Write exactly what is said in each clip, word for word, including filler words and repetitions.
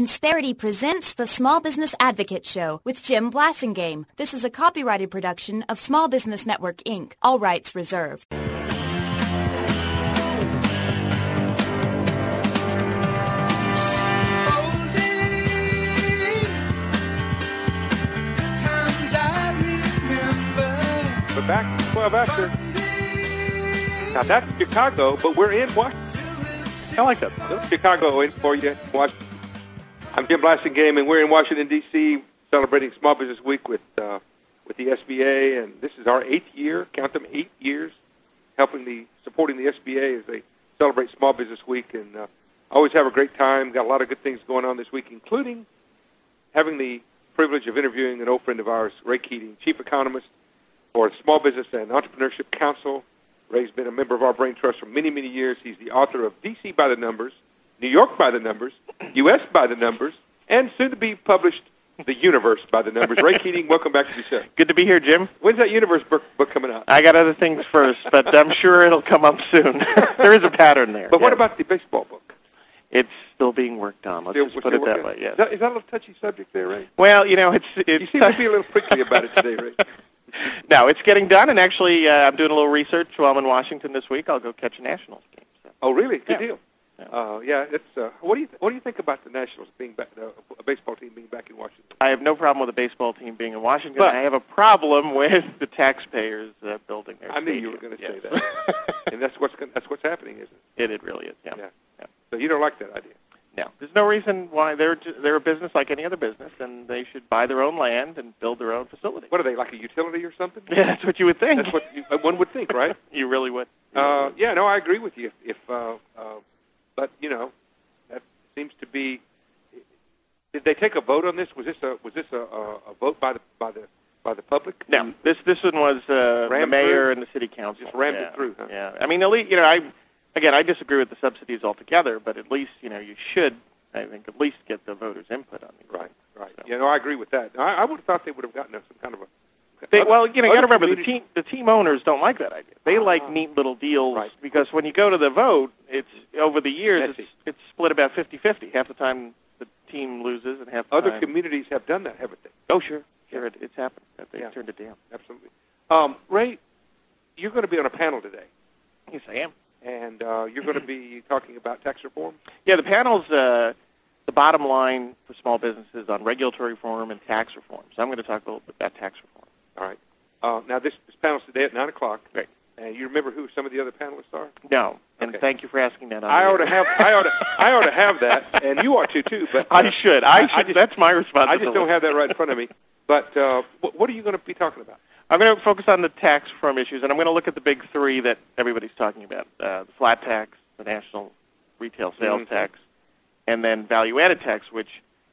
Insperity presents the Small Business Advocate Show with Jim Blasingame. This is a copyrighted production of Small Business Network, Incorporated. All rights reserved. We're back twelve after. Now that's Chicago, but we're in Washington. I like that. Little Chicago in for you. Washington. I'm Jim Blasingame, and we're in Washington, D C, celebrating Small Business Week with uh, with the S B A, and this is our eighth year. Count them, eight years, helping the supporting the S B A as they celebrate Small Business Week, and uh, always have a great time. Got a lot of good things going on this week, including having the privilege of interviewing an old friend of ours, Ray Keating, Chief Economist for the Small Business and Entrepreneurship Council. Ray's been a member of our Brain Trust for many, many years. He's the author of D C by the Numbers, New York by the Numbers, U S by the Numbers, and soon to be published The Universe by the Numbers. Ray Keating, welcome back to the show. Good to be here, Jim. When's that Universe book, book coming out? I got other things first, but I'm sure it'll come up soon. There is a pattern there. But yeah. What about the baseball book? It's still being worked on. Let's still, just put it that way, yes. Is that, is that a little touchy subject there, Ray? Well, you know, it's... it's you seem to be a little prickly about it today, Ray. No, it's getting done, and actually uh, I'm doing a little research while I'm in Washington this week. I'll go catch a Nationals game. So. Oh, really? Good yeah. deal. Yeah. Uh, yeah, it's. Uh, what do you th- What do you think about the Nationals being back, uh, a baseball team being back in Washington? I have no problem with a baseball team being in Washington. But, I have a problem with the taxpayers uh, building their. I knew stadium. you were going to yes. say that, and that's what's gonna, that's what's happening, isn't it? It it really is. Yeah. yeah. yeah. So you don't like that idea? No, there's no reason why they're they're a business like any other business, and they should buy their own land and build their own facility. What are they, like a utility or something? Yeah, that's what you would think. That's what you, one would think, right? You really would. You uh, really would. Yeah, no, I agree with you. If, if uh, uh, but you know, that seems to be. Did they take a vote on this? Was this a was this a, a, a vote by the by the by the public? No, this this one was uh, the mayor through? and the city council. Just rammed yeah. it through. Huh? Yeah, I mean, at least, you know, I again, I disagree with the subsidies altogether, but at least you know you should. I think at least get the voters' input on these. Right, right. So. You know, I agree with that. I, I would have thought they would have gotten some kind of a. They, other, well, you know, you got to remember the community... team. The team owners don't like that idea. They uh, like neat little deals right. because when you go to the vote, it's over the years Messy. it's, it's split about fifty-fifty. Half the time the team loses, and half the Other time. communities have done that, haven't they? Oh, sure, sure, Yeah. it, it's happened. They Yeah. turned it down. Absolutely. Um, Ray, you're going to be on a panel today. Yes, I am. And uh, you're going to be talking about tax reform? Yeah, the panel's uh, the bottom line for small businesses on regulatory reform and tax reform. So I'm going to talk a little bit about tax reform. All right. Uh, now, this, this panel's today at nine o'clock. Great. And you remember who some of the other panelists are? No, and Okay. thank you for asking that. On I the ought to air. have I ought to I ought to have that, and you ought to too. But uh, I should. I, I should. just- That's my I responsibility. just don't have that right in front of me. But uh, what, what are you going to be talking about? I'm going to focus on the tax reform issues, and I'm going to look at the big three that everybody's talking about: uh, the flat tax, the national retail sales Mhm. tax, and then value-added tax, which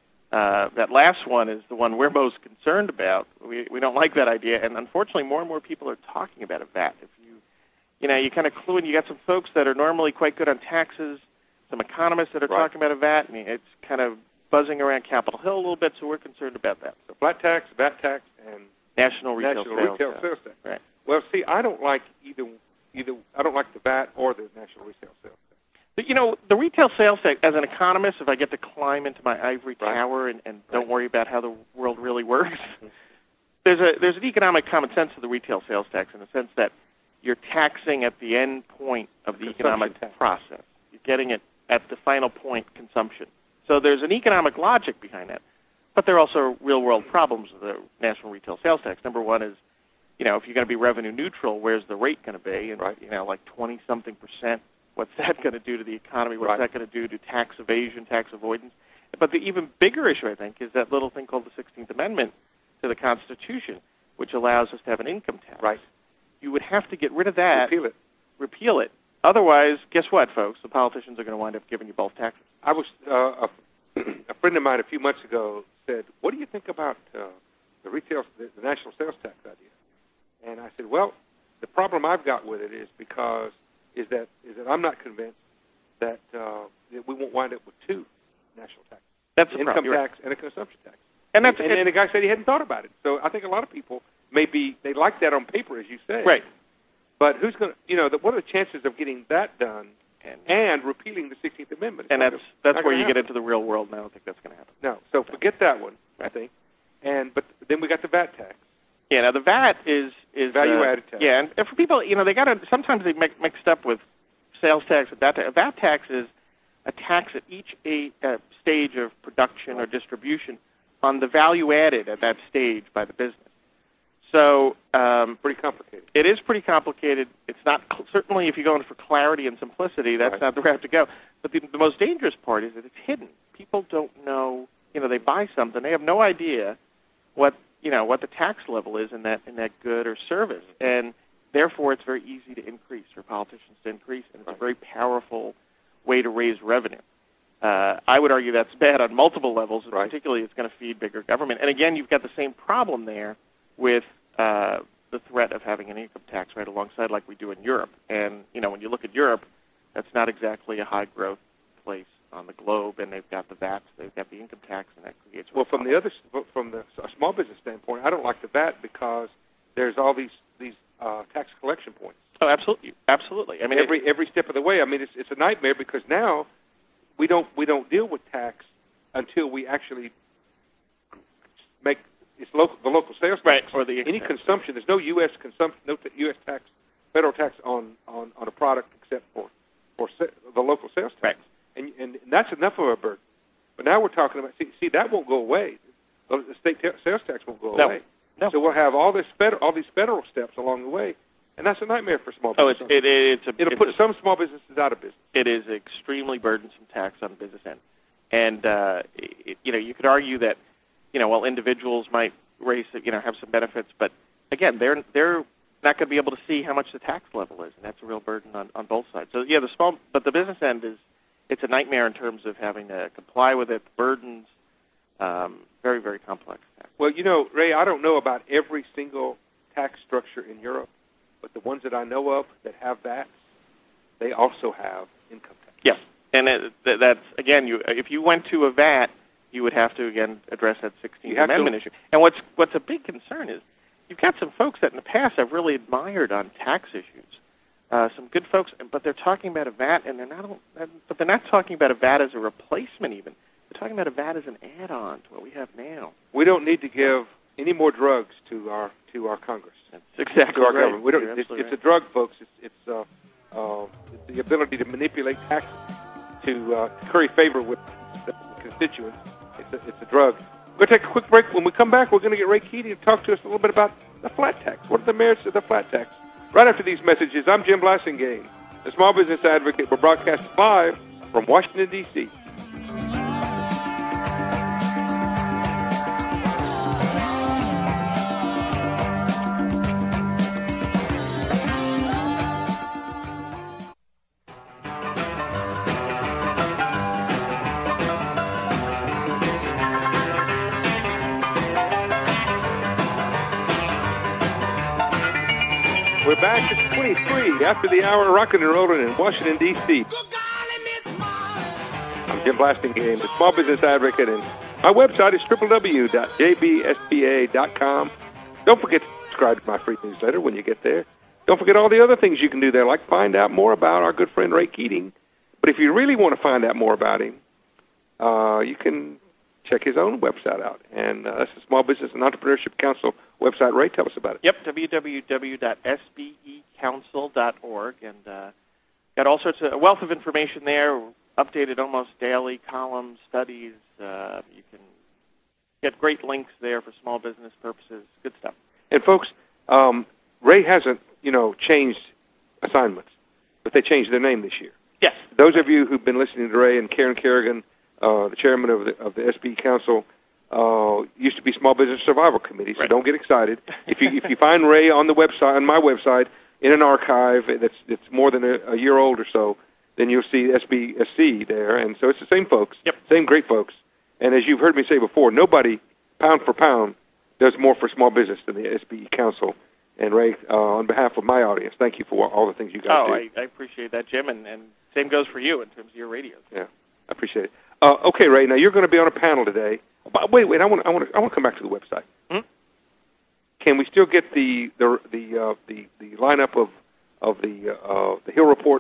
uh, that last one is the one we're most concerned about. We we don't like that idea, and unfortunately, more and more people are talking about a V A T. If you you know, you kind of clue in. You got some folks that are normally quite good on taxes, some economists that are Right. talking about a V A T, and it's kind of buzzing around Capitol Hill a little bit, so we're concerned about that. So flat tax, V A T tax, and National retail national sales retail tax. sales tax. Right. Well, see, I don't like either. Either I don't like the V A T or the national retail sales tax. But, you know, the retail sales tax, as an economist, if I get to climb into my ivory Right. tower and, and Right. don't worry about how the world really works, there's a there's an economic common sense to the retail sales tax in the sense that you're taxing at the end point of the Consumption economic tax. process. You're getting it at the final point, consumption. So there's an economic logic behind that. But there are also real-world problems with the national retail sales tax. Number one is, you know, if you're going to be revenue neutral, where's the rate going to be? And, Right. you know, like twenty-something percent. What's that going to do to the economy? What's Right. that going to do to tax evasion, tax avoidance? But the even bigger issue, I think, is that little thing called the sixteenth Amendment to the Constitution, which allows us to have an income tax. Right. You would have to get rid of that. Repeal it. Repeal it. Otherwise, guess what, folks? The politicians are going to wind up giving you both taxes. I was uh, a, a friend of mine a few months ago said, "What do you think about uh, the retail, the, the national sales tax idea?" And I said, "Well, the problem I've got with it is because is that is that I'm not convinced that, uh, that we won't wind up with two national taxes, That's an the income problem. You're tax and a consumption tax." And that's and, and the guy said he hadn't thought about it. So I think a lot of people maybe they like that on paper, as you say. right. But who's going to, you know, the, what are the chances of getting that done And, and repealing the sixteenth Amendment. And that's that's where you happen. get into the real world, and I don't think that's going to happen. No, so forget that one, I think. And but then we got the V A T tax. Yeah, now the V A T is is value-added uh, tax. Yeah, and, and for people, you know, they got to sometimes they make mixed up with sales tax and V A T tax. A V A T tax is a tax at each a, uh, stage of production or distribution on the value added at that stage by the business. So um, pretty complicated. It is pretty complicated. It's not certainly if you're going for clarity and simplicity, that's right. not the route to go. But the, the most dangerous part is that it's hidden. People don't know. You know, they buy something, they have no idea what you know what the tax level is in that in that good or service, and therefore it's very easy to increase for politicians to increase, and it's right. a very powerful way to raise revenue. Uh, I would argue that's bad on multiple levels, and right. particularly it's going to feed bigger government. And again, you've got the same problem there with uh, the threat of having an income tax right alongside, like we do in Europe. And you know, when you look at Europe, that's not exactly a high growth place on the globe, and they've got the V A Ts, they've got the income tax, and that creates. Well, from the other, from the small business standpoint, I don't like the V A T because there's all these these uh, tax collection points. Oh, absolutely, absolutely. I mean, every it, every step of the way. I mean, it's it's a nightmare because now we don't we don't deal with tax until we actually make it's local the local sales tax. Right, or the any consumption. There's no U S consumption, no U S tax, federal tax on, on, on a product except for for the local sales tax. Right. And, and and that's enough of a burden. But now we're talking about see, see that won't go away. The state ta- sales tax won't go no. away. No. So we'll have all this federal, all these federal steps along the way, and that's a nightmare for small oh, business. Oh, it's, it, it's a, it'll it's put a, some small businesses out of business. It is extremely burdensome tax on the business end, and uh, it, you know you could argue that you know while individuals might raise you know have some benefits, but again they're they're not going to be able to see how much the tax level is, and that's a real burden on, on both sides. So yeah, the small but the business end is. It's a nightmare in terms of having to comply with it, burdens, um, very, very complex. Well, you know, Ray, I don't know about every single tax structure in Europe, but the ones that I know of that have V A Ts, they also have income tax. Yes, and it, that's, again, you if you went to a V A T, you would have to, again, address that sixteenth Amendment issue. And what's what's a big concern is you've got some folks that in the past I've really admired on tax issues. Uh, some good folks, but they're talking about a V A T, and they're not. But they're not talking about a V A T as a replacement. Even they're talking about a V A T as an add-on to what we have now. We don't need to give any more drugs to our to our Congress. That's exactly to our right. government. We don't. It's, right. it's a drug, folks. It's it's, uh, uh, it's the ability to manipulate taxes to, uh, to curry favor with the constituents. It's a, it's a drug. We're going to take a quick break. When we come back, we're going to get Ray Keating to talk to us a little bit about the flat tax. What are the merits of the flat tax? Right after these messages, I'm Jim Blasingame, the Small Business Advocate. We're broadcasting live from Washington, D C We're back at twenty-three after the hour, rocking and rolling in Washington, D C I'm Jim Blasingame, the Small Business Advocate, and my website is w w w dot j b s b a dot com. Don't forget to subscribe to my free newsletter when you get there. Don't forget all the other things you can do there, like find out more about our good friend Ray Keating. But if you really want to find out more about him, uh, you can check his own website out, and uh, that's the Small Business and Entrepreneurship Council website. Ray, tell us about it. Yep, w w w dot s b e council dot org, and uh, got all sorts of a wealth of information there, updated almost daily, columns, studies. Uh, you can get great links there for small business purposes. Good stuff. And folks, um, Ray hasn't, you know, changed assignments, but they changed their name this year. Yes. Those of you who've been listening to Ray and Karen Kerrigan, uh, the chairman of the of the S B E Council, uh, used to be Small Business Survival Committee. So right. Don't get excited. If you if you find Ray on the website, on my website, in an archive that's that's more than a, a year old or so, then you'll see S B S C there. And so it's the same folks, yep. same great folks. And as you've heard me say before, nobody, pound for pound, does more for small business than the S B E Council. And Ray, uh, on behalf of my audience, thank you for all the things you guys oh, do. Oh, I, I appreciate that, Jim, and, and same goes for you in terms of your radio. Yeah, I appreciate it. Uh, okay, Ray. Now you're going to be on a panel today. But wait, wait. I want, I want, to, I want to come back to the website. Hmm? Can we still get the the the uh, the, the lineup of of the uh, the Hill Report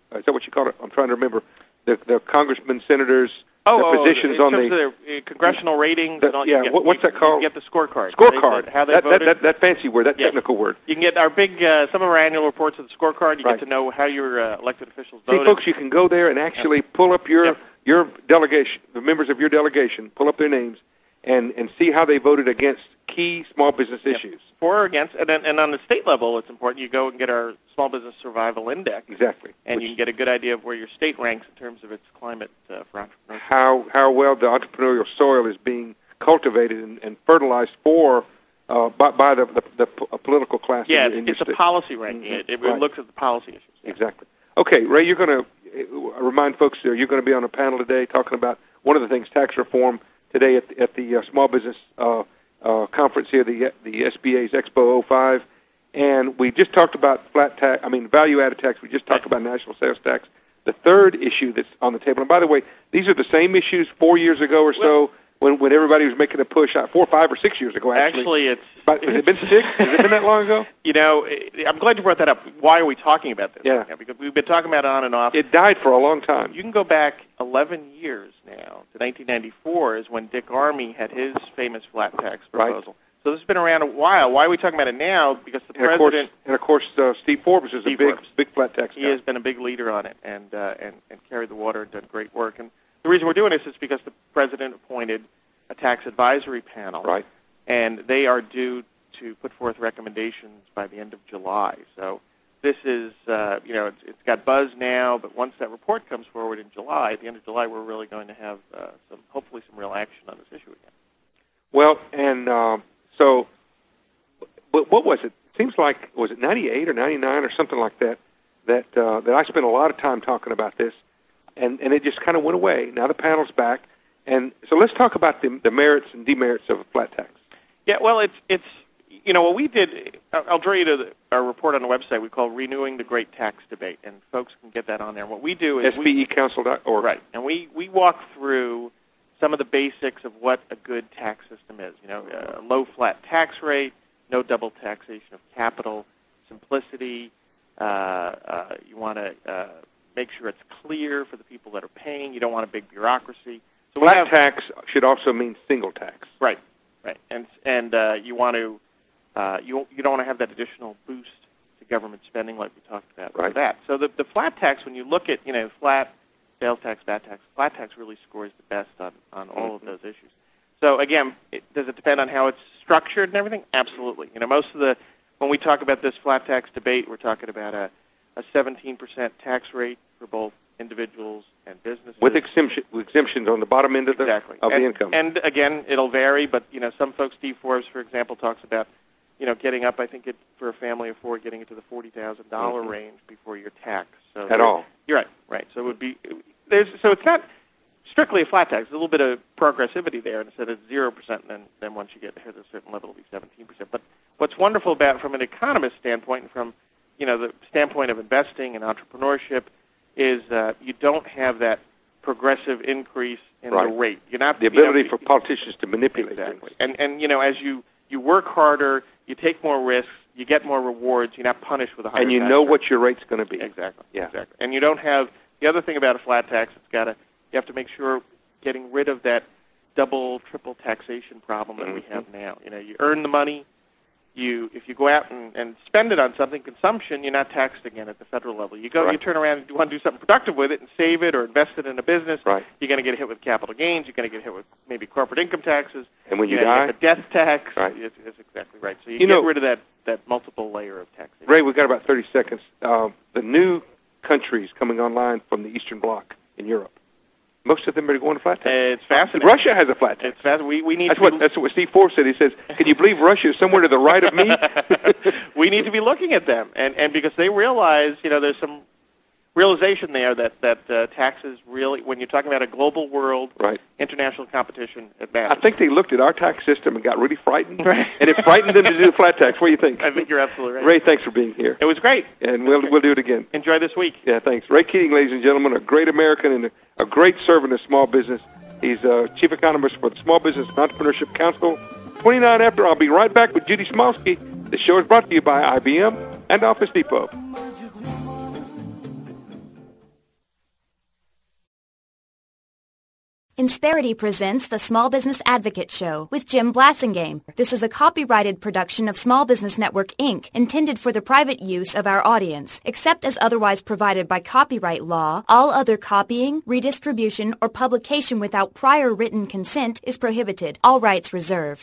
is that what you call it? I'm trying to remember. The, the congressmen, senators, oh, the oh, positions in on terms the... of their uh, congressional ratings. The, and all, yeah, you get, what, what's you, that called? You get the scorecard. Scorecard. They, how they that, voted. That, that, that fancy word, that yeah. technical word. You can get our big, uh, some of our annual reports of the scorecard. You right. get to know how your uh, elected officials See, voted. folks, you can go there and actually yeah. pull up your yeah. your delegation, the members of your delegation, pull up their names, and, and see how they voted against key small business yeah. issues. For or against, and then, and on the state level, it's important you go and get our Small Business Survival Index. Exactly. And Which, you can get a good idea of where your state ranks in terms of its climate uh, for entrepreneurship. How how well the entrepreneurial soil is being cultivated and, and fertilized for uh, by, by the, the, the political class. Yeah, in, in it's your a state. policy ranking. Mm-hmm. It, it right. looks at the policy issues. Yeah. Exactly. Okay, Ray, you're going to uh, remind folks there you're going to be on a panel today talking about one of the things, tax reform, today at the, at the uh, Small Business uh, uh, Conference here, the the S B A's Expo oh five. And we just talked about flat tax, I mean, value-added tax. We just talked about national sales tax. The third issue that's on the table, and by the way, these are the same issues four years ago or so when, when everybody was making a push, uh, four, five, or six years ago, actually. Actually, it's... But, has it been six? Has it been that long ago? You know, I'm glad you brought that up. Why are we talking about this? Yeah. Right now? Because we've been talking about it on and off. It died for a long time. You can go back eleven years now to nineteen ninety-four is when Dick Armey had his famous flat tax proposal. Right. So this has been around a while. Why are we talking about it now? Because the and president... Of course, and, of course, uh, Steve Forbes is Steve a big Forbes. big flat tax guy. He has been a big leader on it and, uh, and, and carried the water and done great work. And the reason we're doing this is because the president appointed a tax advisory panel. Right. And they are due to put forth recommendations by the end of July. So this is, uh, you know, it's, it's got buzz now, but once that report comes forward in July, at the end of July, we're really going to have uh, some, hopefully some real action on this issue again. Well, and uh, so... But what was it? It seems like, was it ninety-eight or ninety-nine or something like that, that uh, that I spent a lot of time talking about this, and, and it just kind of went away. Now the panel's back. And so let's talk about the, the merits and demerits of a flat tax. Yeah, well, it's, it's you know, what we did, I'll draw you to the, our report on the website we call Renewing the Great Tax Debate, and folks can get that on there. What we do is... S B E council dot org. Right, and we, we walk through some of the basics of what a good tax system is. You know, a low flat tax rate, no double taxation of capital, simplicity. Uh, uh, you want to uh, make sure it's clear for the people that are paying. You don't want a big bureaucracy. So flat have, tax should also mean single tax. Right, right, and and uh, you want to uh, you you don't want to have that additional boost to government spending like we talked about. Right. For that. So the the flat tax, when you look at you know flat sales tax, VAT tax, flat tax really scores the best on on all of those issues. So again, it, does it depend on how it's structured and everything? Absolutely. You know, most of the when we talk about this flat tax debate, we're talking about a a seventeen percent tax rate for both individuals and businesses with exemption, with exemptions on the bottom end of the exactly. of and, the income. And again, it'll vary, but you know, some folks, Steve Forbes, for example, talks about you know getting up. I think it for a family of four, getting into the forty thousand dollar mm-hmm. range before you're taxed. So at all. You're right, right. So it would be there's so it's not strictly a flat tax. There's a little bit of progressivity there. Instead of zero percent, and then then once you get to a certain level, it'll be seventeen percent. But what's wonderful about from an economist standpoint and from you know the standpoint of investing and entrepreneurship is uh, you don't have that progressive increase in right. the rate. You're not the ability you know, for politicians to manipulate exactly. things. And and you know as you you work harder, you take more risks, you get more rewards. You're not punished with a higher. And you tax know rate. what your rate's going to be. Exactly. Yeah. Exactly. And you don't have the other thing about a flat tax. It's got to you have to make sure getting rid of that double, triple taxation problem that mm-hmm. we have now. You know, you earn the money. You, if you go out and, and spend it on something, consumption, you're not taxed again at the federal level. You go, right. you turn around and you want to do something productive with it and save it or invest it in a business. Right. You're going to get hit with capital gains. You're going to get hit with maybe corporate income taxes. And when you, you know, die, you get the death tax. Right. It's, it's exactly right. So you, You get know, rid of that, that multiple layer of taxation. Ray, we've got about thirty seconds. Uh, the new countries coming online from the Eastern Bloc in Europe, most of them are going to flat tax. It's fascinating. Russia has a flat tax. It's fascinating. We, we need that's to what be, that's what Steve Forbes said. He says, "Can you believe Russia is somewhere to the right of me?" We need to be looking at them, and and because they realize, you know, there's some realization there that that uh, taxes really, when you're talking about a global world, right. international competition, it matters. I think they looked at our tax system and got really frightened, right. and it frightened them to do the flat tax. What do you think? I think you're absolutely right. Ray, thanks for being here. It was great, and we'll we'll do it again. Enjoy this week. Yeah, thanks. Ray Keating, ladies and gentlemen, a great American and a, a great servant of small business. He's uh, chief economist for the Small Business and Entrepreneurship Council. twenty-nine after, I'll be right back with Judy Smolsky. The show is brought to you by I B M and Office Depot. Insperity presents the Small Business Advocate Show with Jim Blasingame. This is a copyrighted production of Small Business Network, Incorporated, intended for the private use of our audience. Except as otherwise provided by copyright law, all other copying, redistribution, or publication without prior written consent is prohibited. All rights reserved.